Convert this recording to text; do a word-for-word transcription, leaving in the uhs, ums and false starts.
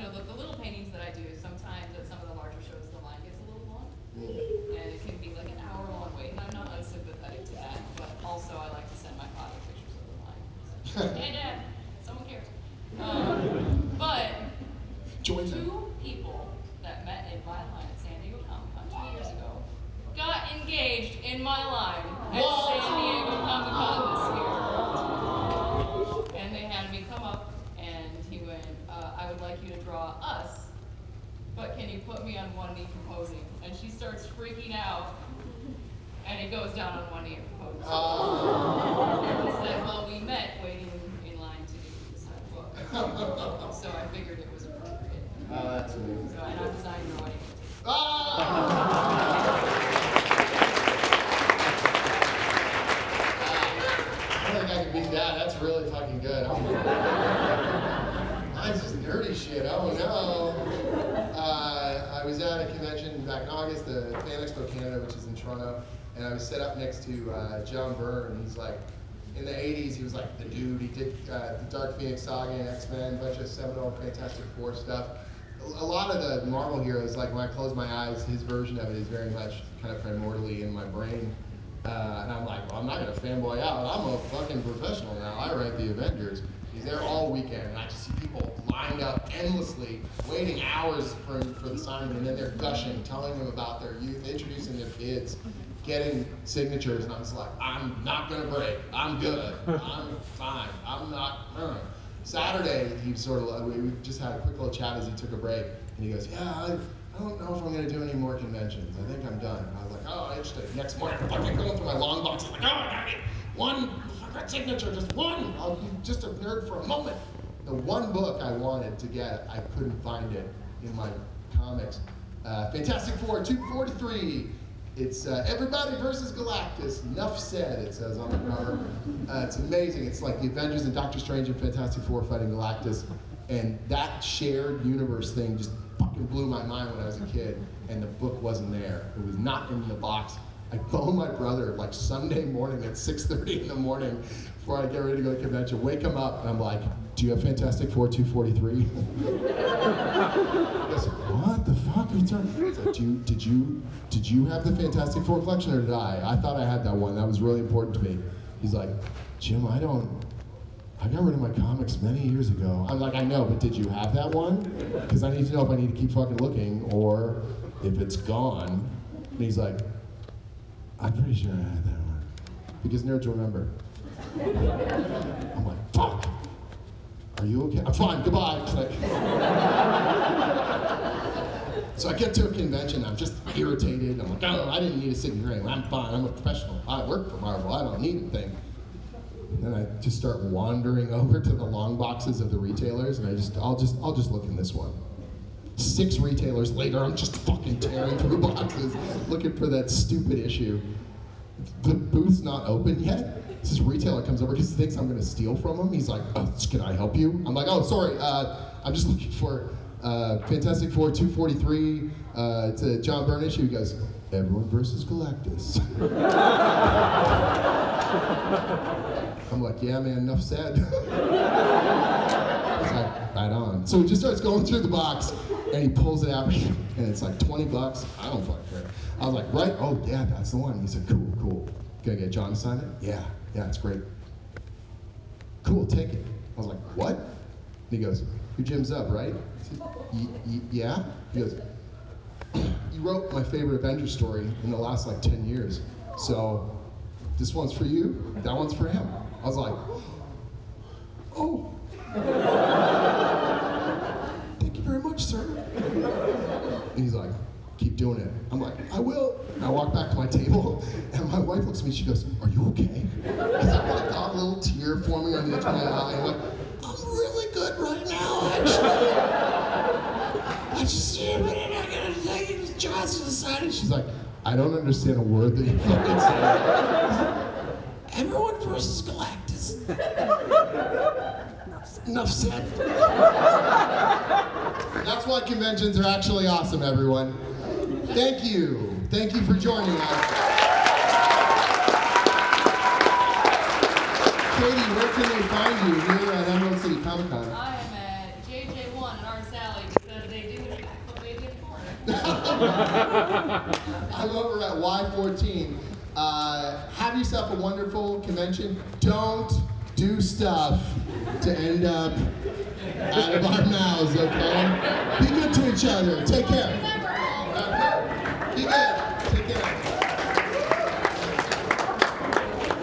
know, the, the little paintings that I do, sometimes at some of the larger shows, the line gets a little long. And it can be like an hour long wait, and I'm not unsympathetic to that, but also I like to send my father pictures of the line. So, hey, Dad, someone cares. Um, but Join them. two people that met in my line at San Diego Comic Con two years ago got engaged in my line at San Diego Comic Con this year. And they had me come up, and he went, uh, I would like you to draw us, but can you put me on one knee proposing? And she starts freaking out, and it goes down on one knee and proposes. Uh. And he said, well, we met waiting in line to get you to sign a book. So I figured it was appropriate. Oh, that's amazing. So, and I'm designing your wedding. Oh! I don't think I can beat that. That's really fucking good. Oh, mine's just nerdy shit. Oh no. Uh, I was at a convention back in August, the Fan Expo Canada, which is in Toronto, and I was set up next to uh, John Byrne. He's like, in the eighties, he was like the dude. He did uh, the Dark Phoenix Saga and X-Men, a bunch of seminal Fantastic Four stuff. A lot of the Marvel heroes, like when I close my eyes, his version of it is very much kind of primordially in my brain. Uh, and I'm like, well, I'm not going to fanboy out. I'm a fucking professional now. I write the Avengers. He's there all weekend, and I just see people lined up endlessly, waiting hours for, for the signing, and then they're gushing, telling them about their youth, introducing their kids, getting signatures, and I'm just like, I'm not going to break. I'm good. I'm fine. I'm not... Uh. Saturday, he sort of, we just had a quick little chat as he took a break, and he goes, yeah, I, I don't know if I'm going to do any more conventions. I think I'm done. And I was like, oh, interesting. Next morning, I'm fucking going through my long boxes, like, oh, I got it. One fucking signature, just one. I'll be just a nerd for a moment. The one book I wanted to get, I couldn't find it in my comics. Uh, Fantastic Four, two forty-three. It's uh, Everybody versus Galactus. Enough said, it says on the cover. Uh, it's amazing. It's like the Avengers and Doctor Strange and Fantastic Four fighting Galactus. And that shared universe thing just fucking blew my mind when I was a kid. And the book wasn't there. It was not in the box. I phoned my brother like Sunday morning at six thirty in the morning before I get ready to go to convention. Wake him up, and I'm like, do you have Fantastic Four two forty-three? He goes, what the fuck? Are you talking? I was like, did you, did you, did you have the Fantastic Four collection, or did I? I thought I had that one. That was really important to me. He's like, Jim, I don't, I got rid of my comics many years ago. I'm like, I know, but did you have that one? Because I need to know if I need to keep fucking looking, or if it's gone. And he's like, I'm pretty sure I had that one. Because nerds remember. I'm like, fuck! Are you okay? I'm fine, goodbye. Click. So I get to a convention, I'm just irritated. I'm like, oh, I didn't need a signature. I'm fine, I'm a professional. I work for Marvel, I don't need a thing. And then I just start wandering over to the long boxes of the retailers, and I just, I'll just, I'll just look in this one. Six retailers later, I'm just fucking tearing through boxes, looking for that stupid issue. The booth's not open yet. This retailer comes over because he thinks I'm gonna steal from him. He's like, oh, can I help you? I'm like, oh, sorry, uh, I'm just looking for uh, Fantastic Four two forty-three. Uh, it's a John Byrne issue. He goes, Everyone versus Galactus. I'm like, yeah, man, enough said. He's like, right on. So he just starts going through the box, and he pulls it out, and it's like twenty bucks. I don't fucking care. I was like, right? Oh, yeah, that's the one. He said, cool, cool. Can I get John to sign it? Yeah, yeah, it's great. Cool, take it. I was like, what? And he goes, your Jim's up, right? I said, y y yeah? He goes, you wrote my favorite Avengers story in the last like ten years. So this one's for you, that one's for him. I was like, oh. Thank you very much, sir. And he's like, keep doing it. I'm like, I will. And I walk back to my table, and my wife looks at me, she goes, are you okay? Because I've like got a little tear forming on the edge of my eye. I'm like, I'm really good right now, actually. I just, I gotta say, John's decided. She's like, I don't understand a word that you fucking say. Everyone versus Galactus. Enough said. That's why conventions are actually awesome, everyone. Thank you. Thank you for joining us. Katie, where can they find you here at Emerald City Comic Con? I am at J J one at Arts Alley. I'm over at Y fourteen. Uh, have yourself a wonderful convention. Don't do stuff to end up out of our mouths, okay? Be good to each other. Take care.